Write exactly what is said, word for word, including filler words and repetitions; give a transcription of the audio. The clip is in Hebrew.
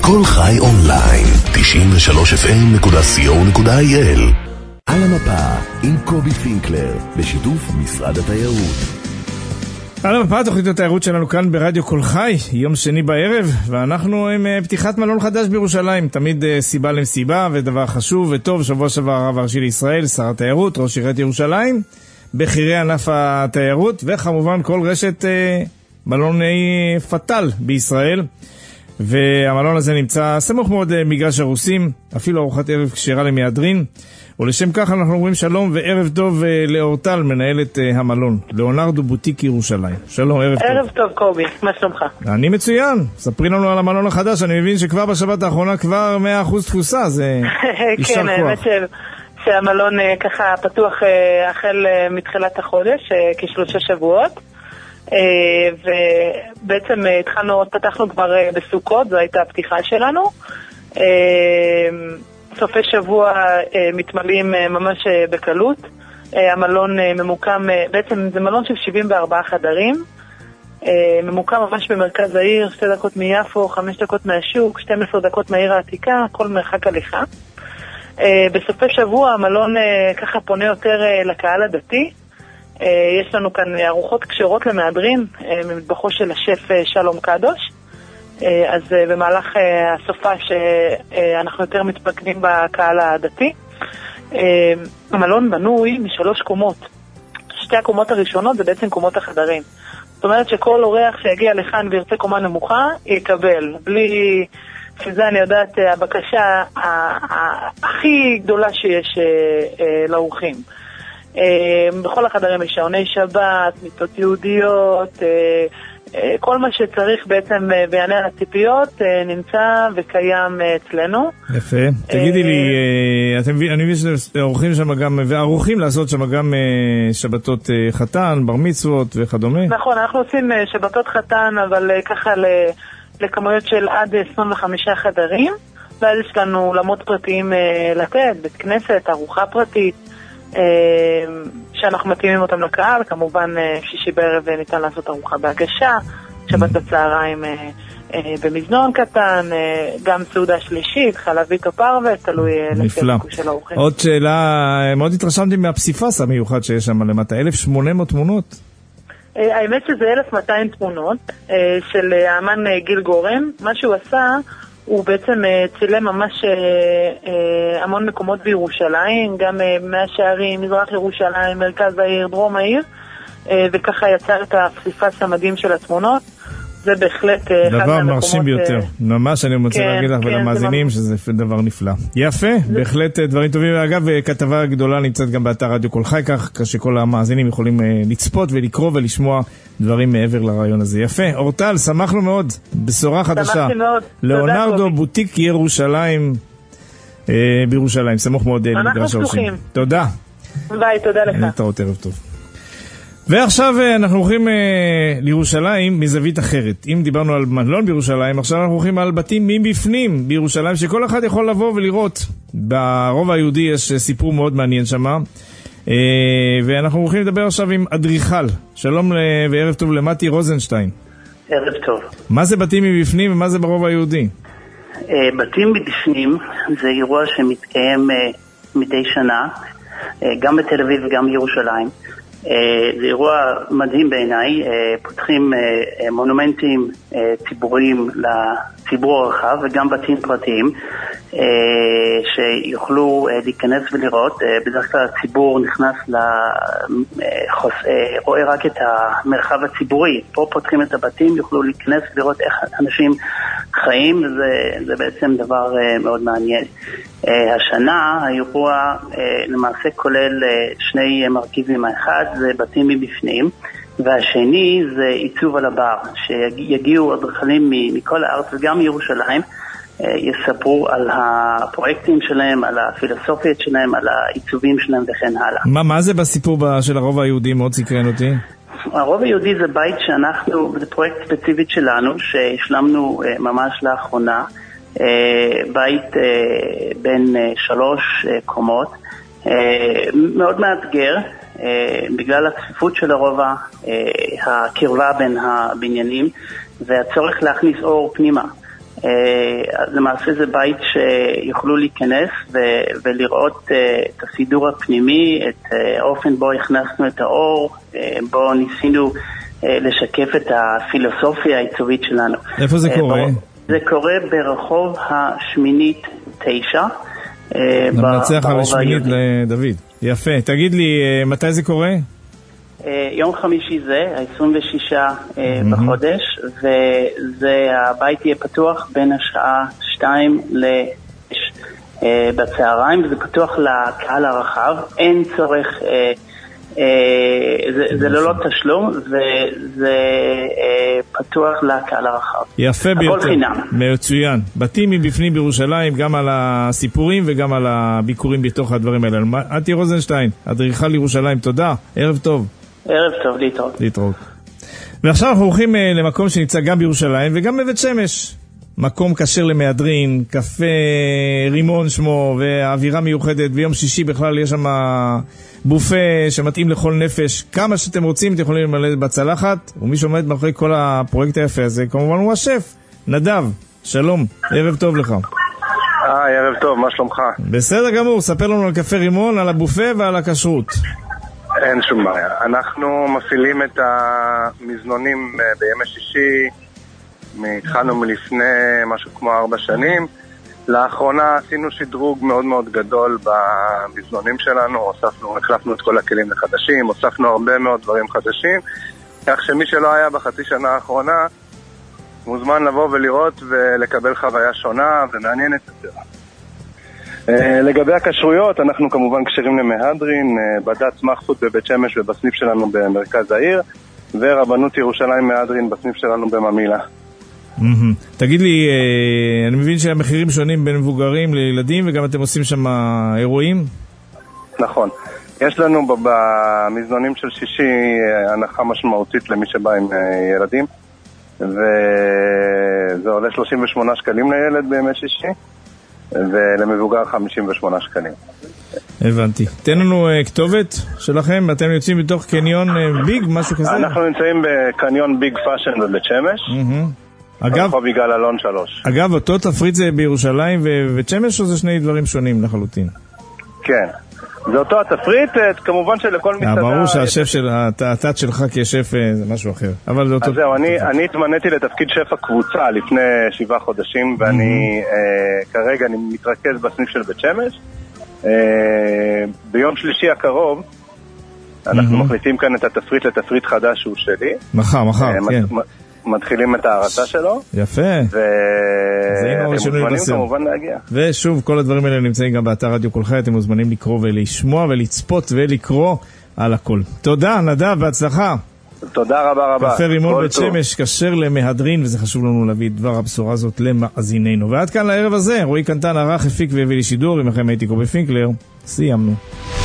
כל חי אונליין, תשעים ושלוש אף אם נקודה סי או נקודה איי אל. על המפה עם קובי פינקלר, בשיתוף משרד התיירות. על המפה, תוכנית התיירות שלנו כאן ברדיו כל חי, יום שני בערב, ואנחנו עם פתיחת מלון חדש בירושלים, תמיד סיבה למסיבה ודבר חשוב וטוב. שבוע שעבר הרב הראשי לישראל, שר התיירות, ראש עיריית ירושלים, בכירי ענף התיירות, וכמובן כל רשת מלוני פטל בישראל. והמלון הזה נמצא סמוך מאוד למגרש הרוסים, אפילו ארוחת ערב כשרה למהדרין. ולשם כך אנחנו אומרים שלום וערב טוב לאורטל, מנהלת המלון, ליאונרדו בוטיק ירושלים. שלום, ערב טוב. ערב טוב קובי, מה שלומך? אני מצוין, ספרי לנו על המלון החדש. אני מבין שכבר בשבת האחרונה כבר מאה אחוז תפוסה, זה יישר כוח. כן, האמת שהמלון ככה פתוח החל מתחילת החודש, כשלושה שבועות. ובעצם התחלנו, פתחנו כבר בסוכות, זו הייתה הפתיחה שלנו. סופי שבוע מתמלאים ממש בקלות. המלון ממוקם, בעצם זה מלון של שבעים וארבעה חדרים, ממוקם ממש במרכז העיר, שתי דקות מיפו, חמש דקות מהשוק, שתים עשרה דקות מהעיר העתיקה, כל מרחק הליכה. בסופי שבוע המלון ככה פונה יותר לקהל הדתי. יש לנו כאן ארוחות כשרות למהדרין, ממטבחו של השף שלום קדוש. אז במהלך הסופה שאנחנו יותר מתמקדים בקהל הדתי. המלון בנוי משלוש קומות. שתי הקומות הראשונות זה בעצם קומות החדרים. זאת אומרת שכל אורח שיגיע לכאן וירצה קומה נמוכה יקבל, בלי שזה אני יודעת הבקשה הכי גדולה שיש לאורחים. בכל החדרים יש שעוני שבת, מיטות יהודיות, כל מה שצריך בעצם ביענה על הציפיות נמצא וקיים אצלנו. יפה. תגידי לי, אני מבין שעורכים שם גם, וערוכים לעשות שם גם שבתות חתן, בר מצוות וכדומה? נכון, אנחנו עושים שבתות חתן, אבל ככה לכמויות של עד עשרים וחמישה חדרים, ואז יש לנו אולמות פרטיים לתת, בית כנסת, ארוחה פרטית, שאנחנו מתאימים אותם לקהל. כמובן שישי בערב ניתן לעשות ארוחה בהגשה, שבת בצהריים במזנון קטן, גם סעודה שלישית, חלבית או פרווה, תלוי לפי הביקוש של האורחים. עוד שאלה, מאוד התרשמתי מהפסיפס המיוחד שיש שם למטה, אלף שמונה מאות תמונות? האמת שזה אלף מאתיים תמונות של האמן גיל גורן. מה שהוא עשה, הוא בעצם צילם ממש המון מקומות בירושלים, גם מהשערים, מזרח ירושלים, מרכז העיר, דרום העיר, וככה יצר את הפסיפס המדהים של התמונות. זה בהחלט דבר מרשים ביותר. ממש אני רוצה להגיד לך ולמאזינים שזה דבר נפלא. יפה, בהחלט דברים טובים. אגב, כתבה גדולה נמצאת גם באתר רדיו כל חי, כך שכל המאזינים יכולים לצפות ולקרוא ולשמוע דברים מעבר לרעיון הזה. יפה, אורטל, שמחנו מאוד. בשורה חדשה. שמחתי מאוד. ליאונרדו בוטיק ירושלים, בירושלים. סמוך מאוד למגרש הרוסים. תודה. ביי, תודה לך. להתראות, ערב טוב. ועכשיו אנחנו הולכים אה, לירושלים מזווית אחרת. אם דיברנו על מלון בירושלים, עכשיו אנחנו הולכים על בתים מבפנים בירושלים, שכל אחד יכול לבוא ולראות. ברוב היהודי יש סיפור מאוד מעניין שם, אה, ואנחנו הולכים לדבר עכשיו עם אדריכל. שלום וערב טוב למתי רוזנשטיין. ערב טוב. מה זה בתים מבפנים ומה זה ברוב היהודי? אה, בתים מבפנים זה אירוע שמתקיים אה, מדי שנה, אה, גם בתל אביב וגם בירושלים. זה אירוע מדהים בעיניי. פותחים מונומנטים ציבוריים לציבור הרחב וגם בתים פרטיים שיוכלו להיכנס ולראות. בדרך כלל הציבור נכנס לחוס... רואה רק את המרחב הציבורי. פה פותחים את הבתים, יוכלו להיכנס ולראות איך אנשים חיים, וזה זה בעצם דבר מאוד מעניין. השנה האירוע למעשה כולל שני מרכיבים. האחד זה בתים מבפנים, והשני זה עיצוב על הבר, שיגיעו אדריכלים מכל הארץ וגם מירושלים, יספרו על הפרויקטים שלהם, על הפילוסופיות שלהם, על העיצובים שלהם וכן הלאה. מה, מה זה בסיפור של הרוב היהודי? מאוד סקרן אותי. הרוב היהודי זה בית שאנחנו, זה פרויקט ספציפית שלנו שהשלמנו ממש לאחרונה, בית בין שלוש קומות, מאוד מאתגר בגלל הצפיפות של הרובע, הקרבה בין הבניינים והצורך להכניס אור פנימה. למעשה זה בית שיוכלו להיכנס ולראות את הסידור הפנימי, את האופן בו הכנסנו את האור, בו ניסינו לשקף את הפילוסופיה העיצובית שלנו. איפה זה קורה? זה קורה ברחוב השמינית תשע. למנצח השמינית לדוד. יפה. תגיד לי, מתי זה קורה? יום חמישי זה, ה-עשרים ושישה בחודש, והבית יהיה פתוח בין השעה שתיים לשש בצהריים, זה פתוח לקהל הרחב, אין צורך, זה ללא תשלום, וזה פתוח לקהל הרחב. יפה ביותר. הכל חינם. מצוין. בתים מבפנים בירושלים, גם על הסיפורים וגם על הביקורים בתוך הדברים האלה. עתי רוזנשטיין, אדריכל ירושלים, תודה. ערב טוב. ערב טוב, להתראות. להתראות. ועכשיו אנחנו הולכים למקום שנמצא גם בירושלים וגם בבית שמש. מקום כשר למהדרין, קפה רימון שמו, והאווירה מיוחדת. ביום שישי בכלל יש שם בופה שמתאים לכל נפש. כמה שאתם רוצים, אתם יכולים למלא בצלחת. ומי שעומד מאחורי כל הפרויקט היפה הזה, כמובן הוא השף, נדב. שלום, ערב טוב לך. היי, ערב טוב, מה שלומך? בסדר גמור, ספר לנו על קפה רימון, על הבופה ועל הכשרות. אין שום בעיה. אנחנו מפעילים את המזנונים בימי שישי, התחלנו מלפני משהו כמו ארבע שנים. לאחרונה עשינו שדרוג מאוד מאוד גדול במזנונים שלנו, הוספנו, החלפנו את כל הכלים לחדשים, הוספנו הרבה מאוד דברים חדשים, כך שמי שלא היה בחצי שנה האחרונה מוזמן לבוא ולראות ולקבל חוויה שונה ומעניינת יותר. לגבי הכשרויות, אנחנו כמובן קשרים למהדרין, בד"ץ מחפות בבית שמש ובסניף שלנו במרכז העיר, ורבנות ירושלים מהדרין בסניף שלנו בממילה. תגיד לי, אני מבין שהמחירים שונים בין מבוגרים לילדים, וגם אתם עושים שם אירועים? נכון. יש לנו במזנונים של שישי הנחה משמעותית למי שבא עם ילדים, וזה עולה שלושים ושמונה שקלים לילד בימי שישי, ולמבוגר חמישים ושמונה שקלים. הבנתי. תן לנו כתובת שלכם, אתם יוצאים בתוך קניון ביג, משהו כזה? אנחנו נמצאים בקניון ביג פאשן בבית שמש. אגב, רחוב יגאל אלון שלוש. אגב, אותו תפריט זה בירושלים ובית שמש, או זה שני דברים שונים לחלוטין? כן. זה אותו התפריט, כמובן שלכל מסעדה... ברור שהשף של, התת שלך כשף זה משהו אחר. אבל זה אותו... אז זהו, אני, אני התמניתי לתפקיד שף הקבוצה לפני שבעה חודשים, ואני אה, כרגע אני מתרכז בסניף של בית שמש. אה, ביום שלישי הקרוב, אנחנו מחליטים כאן את התפריט לתפריט חדש שהוא שלי. מחר, מחר, כן. מתחילים את ההרצה שלו. יפה. ואתם מוזמנים כמובן להגיע. ושוב, כל הדברים האלה נמצאים גם באתר רדיו כל חי, אתם מוזמנים לקרוא ולשמוע ולצפות ולקרוא על הכל. תודה, נדב, בהצלחה. תודה רבה רבה. קפה רימון בית שמש, כשר למהדרין, וזה חשוב לנו להביא את דבר הבשורה הזאת למאזיננו. ועד כאן לערב הזה, רועי קנטן, ערך, הפיק והביא לי שידור, אם לכם הייתי קובי פינקלר, סיימנו.